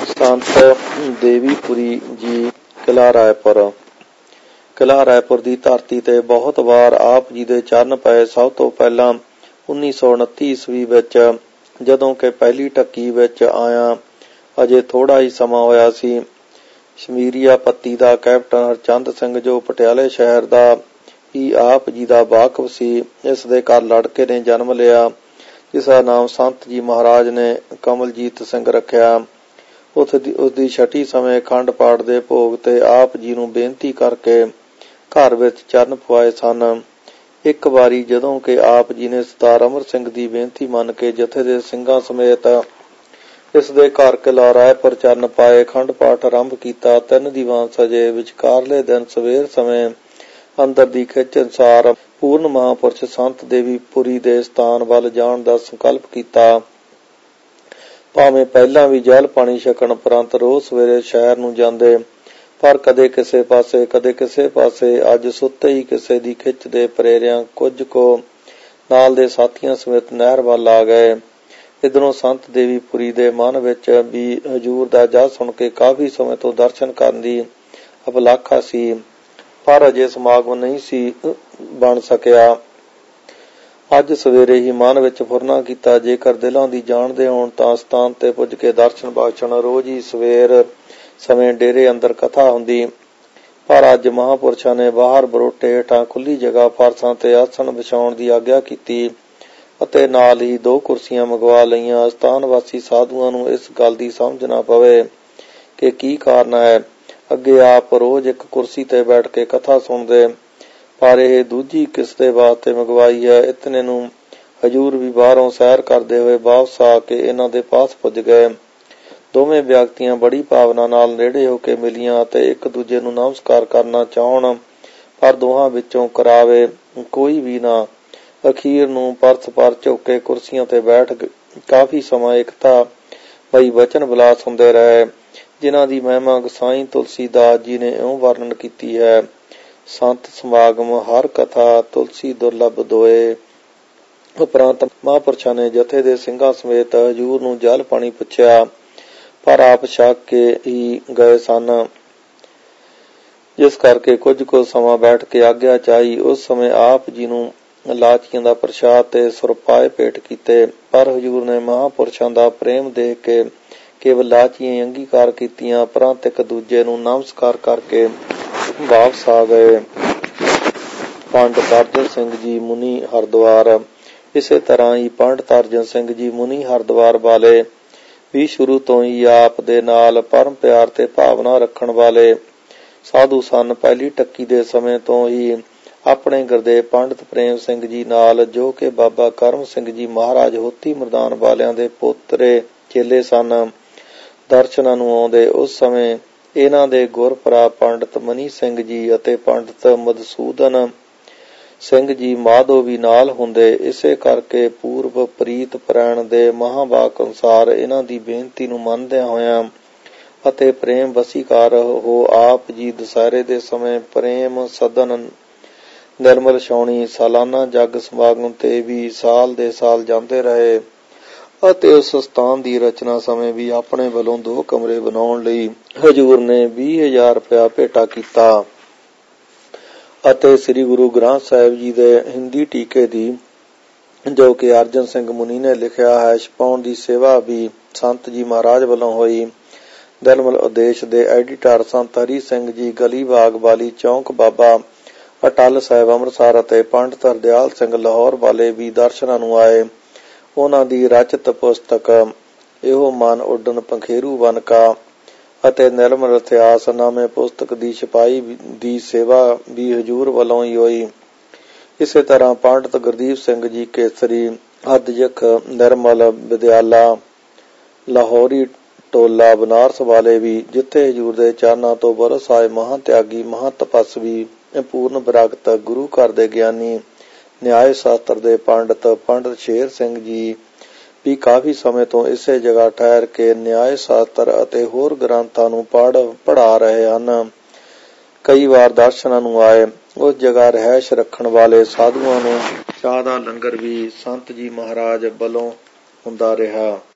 ਸੰਤ ਦੇਵੀਪੁਰੀ ਜੀ ਕਿਲ੍ਹਾ ਰਾਏਪੁਰ। ਕਿਲ੍ਹਾ ਰਾਏਪੁਰ ਦੀ ਧਰਤੀ ਤੇ ਬਹੁਤ ਵਾਰ ਆਪ ਜੀ ਦੇ ਚਰਨ ਪਏ। ਸਭ ਤੋਂ ਪਹਿਲਾਂ 1929 ਈਸਵੀ ਵਿੱਚ, ਜਦੋਂ ਕਿ ਪਹਿਲੀ ਢੱਕੀ ਵਿੱਚ ਆਇਆ ਅਜੇ ਥੋੜ੍ਹਾ ਹੀ ਸਮਾਂ ਹੋਇਆ ਸੀ। ਸ਼ਮੀਰੀਆ ਪੱਤੀ ਦਾ ਕੈਪਟਨ ਹਰਚੰਦ ਸਿੰਘ, ਜੋ ਪਟਿਆਲੇ ਸ਼ਹਿਰ ਦਾ ਹੀ ਆਪ ਜੀ ਦਾ ਵਾਕਫ ਸੀ, ਇਸ ਦੇ ਘਰ ਲੜਕੇ ਨੇ ਜਨਮ ਲਿਆ, ਜਿਸ ਦਾ ਨਾਮ ਸੰਤ ਜੀ ਮਹਾਰਾਜ ਨੇ ਕਮਲਜੀਤ ਸਿੰਘ ਰੱਖਿਆ। ਉਸਦੀ ਛਠੀ ਸਮੇਂ ਅਖੰਡ ਪਾਠ ਦੇ ਭੋਗ ਤੇ ਆਪ ਜੀ ਨੂੰ ਬੇਨਤੀ ਕਰਕੇ ਘਰ ਵਿੱਚ ਚਰਨ ਪਵਾਏ ਸਨ। ਇੱਕ ਵਾਰੀ ਜਦੋਂ ਕਿ ਆਪ ਜੀ ਨੇ ਸਰਦਾਰ ਅਮਰ ਸਿੰਘ ਦੀ ਬੇਨਤੀ ਮੰਨ ਕੇ ਜਥੇ ਦੇ ਸਿੰਘਾਂ ਸਮੇਤ ਇਸ ਦੇ ਘਰ ਕਿਲ੍ਹਾ ਰਾਏਪੁਰ ਚਰਨ ਪਾਏ, ਅਖੰਡ ਪਾਠ ਆਰੰਭ ਕੀਤਾ। 3 ਦੀਵਾਨ ਸਜੇ। ਵਿਚਕਾਰਲੇ ਦਿਨ ਸਵੇਰ ਸਮੇਂ ਅੰਦਰ ਦੀ ਖਿੱਚ ਅਨੁਸਾਰ ਪੂਰਨ ਮਹਾਂਪੁਰਸ਼ ਸੰਤ ਦੇਵੀਪੁਰੀ ਦੇ ਸਥਾਨ ਵੱਲ ਜਾਣ ਦਾ ਸੰਕਲਪ ਕੀਤਾ। ਭਾਵੇਂ ਪਹਿਲਾਂ ਵੀ ਜਲ ਪਾਣੀ ਛਕਣ ਉਪਰੰਤ ਰੋਜ਼ ਸਵੇਰੇ ਸ਼ਹਿਰ ਨੂੰ ਜਾਂਦੇ, ਪਰ ਕਦੇ ਕਿਸੇ ਪਾਸੇ ਕਦੇ ਕਿਸੇ ਪਾਸੇ। ਅੱਜ ਸੁੱਤੇ ਹੀ ਕਿਸੇ ਦੀ ਖਿੱਚ ਦੇ ਪ੍ਰੇਰਿਆਂ ਕੁਝ ਕੁ ਨਾਲ ਦੇ ਸਾਥੀਆਂ ਸਮੇਤ ਨਹਿਰ ਵੱਲ ਆ ਗਏ। ਇੱਧਰੋਂ ਸੰਤ ਦੇਵੀਪੁਰੀ ਦੇ ਮਨ ਵਿੱਚ ਵੀ ਹਜ਼ੂਰ ਦਾ ਜਸ ਸੁਣ ਕੇ ਕਾਫੀ ਸਮੇਂ ਤੋਂ ਦਰਸ਼ਨ ਕਰਨ ਦੀ ਅਭਿਲਾਖਾ ਸੀ, ਪਰ ਅਜੇ ਸਮਾਗਮ ਨਹੀਂ ਸੀ ਬਣ ਸਕਿਆ। ਅੱਜ ਸਵੇਰੇ ਹੀ ਮਨ ਵਿੱਚ ਫੁਰਨਾ ਕੀਤਾ, ਜੇਕਰ ਦਿਲਾਂ ਦੀ ਜਾਣਦੇ ਹੋਣ ਤਾਂ ਸਥਾਨ ਤੇ ਪੁੱਜ ਕੇ ਦਰਸ਼ਨ ਬਖਸ਼ਣ। ਰੋਜ਼ ਹੀ ਸਵੇਰ ਸਮੇਂ ਡੇਰੇ ਅੰਦਰ ਕਥਾ ਹੁੰਦੀ, ਪਰ ਅੱਜ ਮਹਾਂਪੁਰਸ਼ਾਂ ਨੇ ਬਾਹਰ ਬਰੋਟੇ ਹੇਠਾਂ ਖੁੱਲੀ ਜਗ੍ਹਾ ਫਰਸ਼ਾਂ ਤੇ ਆਸਣ ਵਿਛਾਉਣ ਦੀ ਆਗਿਆ ਕੀਤੀ ਅਤੇ ਨਾਲ ਹੀ 2 ਕੁਰਸੀਆਂ ਮੰਗਵਾ ਲਈਆਂ। ਸਥਾਨ ਵਾਸੀ ਸਾਧੂਆਂ ਨੂੰ ਇਸ ਗੱਲ ਦੀ ਸਮਝ ਨਾ ਪਵੇ ਕਿ ਕੀ ਕਾਰਨ ਹੈ। ਅੱਗੇ ਆਪ ਰੋਜ਼ ਇੱਕ ਕੁਰਸੀ ਤੇ ਬੈਠ ਕੇ ਕਥਾ ਸੁਣਦੇ, ਪਰ ਇਹ ਦੂਜੀ ਕਿਸ ਦੇ ਵਾਸਤੇ ਮੰਗਵਾਈ ਹੈ। ਇਤਨੇ ਨੂੰ ਹਜ਼ੂਰ ਵੀ ਬਾਹਰੋਂ ਸੈਰ ਕਰਦੇ ਹੋਏ ਵਾਪਸ ਆ ਕੇ ਇਹਨਾਂ ਦੇ ਪਾਸ ਪੁੱਜ ਗਏ। ਦੋਵੇਂ ਵਿਅਕਤੀਆਂ ਬੜੀ ਭਾਵਨਾ ਨਾਲ ਨੇੜੇ ਹੋ ਕੇ ਮਿਲੀਆਂ ਅਤੇ ਇੱਕ ਦੂਜੇ ਨੂੰ ਨਮਸਕਾਰ ਕਰਨਾ ਚਾਹੁਣ, ਪਰ ਦੋਹਾਂ ਵਿੱਚੋਂ ਕਰਾਵੇ ਕੋਈ ਵੀ ਨਾ। ਅਖੀਰ ਨੂੰ ਪਰਸਪਰ ਝੁਕ ਕੇ ਕੁਰਸੀਆਂ ਤੇ ਬੈਠ ਕਾਫੀ ਸਮਾਂ ਏਕਤਾ ਬਈ ਵਚਨ ਵਿਲਾਸ ਹੁੰਦੇ ਰਹੇ, ਜਿਨ੍ਹਾਂ ਦੀ ਮਹਿਮਾ ਗੁਸਾਈ ਤੁਲਸੀਦਾਸ ਜੀ ਨੇ ਇਉਂ ਵਰਣਨ ਕੀਤੀ ਹੈ: ਸੰਤ ਸਮਾਗਮ ਹਰ ਕਥਾ ਤੁਲਸੀ ਦੁਰਲਭ ਦੋਏ। ਉਪਰੰਤ ਮਹਾਂਪੁਰਸ਼ਾਂ ਨੇ ਜਥੇ ਦੇ ਸਿੰਘਾਂ ਸਮੇਤ ਹਜ਼ੂਰ ਨੂੰ ਜਲ ਪਾਣੀ ਪੁੱਛਿਆ, ਪਰ ਆਪ ਛਕ ਕੇ ਹੀ ਗਏ ਸਨ, ਜਿਸ ਕਰਕੇ ਕੁਝ ਕੁ ਸਮਾਂ ਬੈਠ ਕੇ ਆਗਿਆ ਚਾਹੀ। ਉਸ ਸਮੇਂ ਆਪ ਜੀ ਨੂੰ ਲਾਚੀਆਂ ਦਾ ਪ੍ਰਸ਼ਾਦ ਤੇ ਸੁਰਪਾਏ ਭੇਟ ਕੀਤੇ, ਪਰ ਹਜ਼ੂਰ ਨੇ ਮਹਾਂਪੁਰਸ਼ਾਂ ਦਾ ਪ੍ਰੇਮ ਦੇਖ ਕੇ ਕੇਵਲ ਲਾਚੀਆਂ ਹੀ ਅੰਗੀਕਾਰ ਕੀਤੀਆਂ, ਉਪਰੰਤ ਇੱਕ ਦੂਜੇ ਨੂੰ ਨਮਸਕਾਰ ਕਰਕੇ ਵਾਪਸ ਆ ਗਏ। ਪੰਡਤ ਅਰਜਨ ਸਿੰਘ ਜੀ ਮੁਨੀ ਹਰਿਦੁਆਰ। ਇਸੇ ਤਰ੍ਹਾਂ ਹੀ ਪੰਡਤ ਅਰਜਨ ਸਿੰਘ ਜੀ ਮੁਨੀ ਹਰਿਦੁਆਰ ਵਾਲੇ ਵੀ ਸ਼ੁਰੂ ਤੋਂ ਹੀ ਆਪ ਦੇ ਨਾਲ ਪਰਮ ਪਿਆਰ ਤੇ ਭਾਵਨਾ ਰੱਖਣ ਵਾਲੇ ਸਾਧੂ ਸਨ। ਪਹਿਲੀ ਢੱਕੀ ਦੇ ਸਮੇਂ ਤੋਂ ਹੀ ਆਪਣੇ ਗੁਰਦੇਵ ਪੰਡਤ ਪ੍ਰੇਮ ਸਿੰਘ ਜੀ ਨਾਲ, ਜੋ ਕਿ ਬਾਬਾ ਕਰਮ ਸਿੰਘ ਜੀ ਮਹਾਰਾਜ ਹੋਤੀ ਮਰਦਾਨ ਵਾਲਿਆਂ ਦੇ ਪੋਤਰੇ ਚੇਲੇ ਸਨ, ਦਰਸ਼ਨਾਂ ਨੂੰ ਆਉਂਦੇ। ਉਸ ਸਮੇਂ ਇਹਨਾਂ ਦੇ ਗੁਰਪੁਰਾ ਪੰਡਤ ਮਨੀ ਸਿੰਘ ਜੀ ਅਤੇ ਪੰਡਤ ਮਧੂਸੂਦਨ ਸਿੰਘ ਜੀ ਮਾਧੋ ਵੀ ਨਾਲ ਹੁੰਦੇ। ਇਸੇ ਕਰਕੇ ਪੂਰਵ ਪ੍ਰੀਤ ਪਰਾਇਣ ਦੇ ਮਹਾਂਵਾਕ ਅਨੁਸਾਰ ਇਹਨਾਂ ਦੀ ਬੇਨਤੀ ਨੂੰ ਮੰਨਦਿਆਂ ਹੋਇਆਂ ਅਤੇ ਪ੍ਰੇਮ ਵਸੀਕਾਰ ਹੋ ਆਪ ਜੀ ਦੁਸਹਿਰੇ ਦੇ ਸਮੇਂ ਪ੍ਰੇਮ ਸਦਨ ਨਿਰਮਲ ਛਾਉਣੀ ਸਾਲਾਨਾ ਜੱਗ ਸਮਾਗਮ ਤੇ ਵੀ ਸਾਲ ਦੇ ਸਾਲ ਜਾਂਦੇ ਰਹੇ ਅਤੇ ਉਸ ਸਥਾਨ ਦੀ ਰਚਨਾ ਸਮੇਂ ਵੀ ਆਪਣੇ ਵੱਲੋਂ 2 ਕਮਰੇ ਬਣਾਉਣ ਲਈ ਹਜ਼ੂਰ ਨੇ 20,000 ਰੁਪਇਆ ਭੇਟਾ ਕੀਤਾ ਅਤੇ ਸ੍ਰੀ ਗੁਰੂ ਗ੍ਰੰਥ ਸਾਹਿਬ ਜੀ ਦੇ ਹਿੰਦੀ ਟੀਕੇ ਦੀ, ਜੋ ਕਿ ਅਰਜਨ ਸਿੰਘ ਮੁਨੀ ਨੇ ਲਿਖਿਆ ਹੈ, ਛਪਾਉਣ ਦੀ ਸੇਵਾ ਵੀ ਸੰਤ ਜੀ ਮਹਾਰਾਜ ਵੱਲੋਂ ਹੋਈ। ਨਿਰਮਲ ਉਦੇਸ਼ ਦੇ ਐਡੀਟਰ ਸੰਤ ਹਰੀ ਸਿੰਘ ਜੀ ਗਲੀਬਾਗ ਵਾਲੀ ਚੌਂਕ, ਬਾਬਾ ਅਟਲ ਸਾਹਿਬ ਅੰਮ੍ਰਿਤਸਰ ਅਤੇ ਪੰਡਤ ਹਰਦਿਆਲ ਸਿੰਘ ਲਾਹੌਰ ਵਾਲੇ ਵੀ ਦਰਸ਼ਨਾਂ ਨੂੰ ਆਏ। ਉਹਨਾਂ ਦੀ ਰਚਿਤ ਪੁਸਤਕ ਇਹੋ ਮਨ ਉੱਡਣ ਪੰਖੇਰੂ ਵਨਕਾ ਅਤੇ ਨਿਰਮਲ ਇਤਿਹਾਸ ਨਾਮੇ ਪੁਸਤਕ ਦੀ ਛਪਾਈ ਦੀ ਸੇਵਾ ਵੀ ਹਜ਼ੂਰ ਵੱਲੋਂ ਹੀ ਹੋਈ। ਇਸੇ ਤਰ੍ਹਾਂ ਪੰਡਤ ਗੁਰਦੀਪ ਸਿੰਘ ਜੀ ਕੇਸਰੀ ਅਧਿਯਖ ਨਿਰਮਲ ਵਿਦਿਆਲਾ ਲਾਹੌਰੀ ਟੋਲਾ ਬਨਾਰਸ ਵਾਲੇ ਵੀ, ਜਿੱਥੇ ਹਜ਼ੂਰ ਦੇ ਚਰਨਾਂ ਤੋਂ ਬਰਸ ਆਏ ਮਹਾਂ ਤਿਆਗੀ ਮਹਾਂ ਤਪਸਵੀ ਪੂਰਨ ਵਿਰਾਗਤ ਗੁਰੂ ਘਰ ਦੇ ਗਿਆਨੀ ਨਿਆਏ ਸ਼ਾਸਤਰ ਦੇ ਪੰਡਤ ਸ਼ੇਰ ਸਿੰਘ ਜੀ ਵੀ ਕਾਫੀ ਸਮੇਂ ਤੋਂ ਇਸੇ ਜਗ੍ਹਾ ਠਹਿਰ ਕੇ ਨਿਆਏ ਸ਼ਾਸਤਰ ਅਤੇ ਹੋਰ ਗ੍ਰੰਥਾਂ ਨੂੰ ਪੜ੍ਹਾ ਰਹੇ ਹਨ। ਕਈ ਵਾਰ ਦਰਸ਼ਨਾਂ ਨੂੰ ਆਏ। ਉਸ ਜਗ੍ਹਾ ਰਿਹਾਇਸ਼ ਰੱਖਣ ਵਾਲੇ ਸਾਧੂਆਂ ਨੂੰ ਚਾਹ ਦਾ ਲੰਗਰ ਵੀ ਸੰਤ ਜੀ ਮਹਾਰਾਜ ਵੱਲੋਂ ਹੁੰਦਾ ਰਿਹਾ।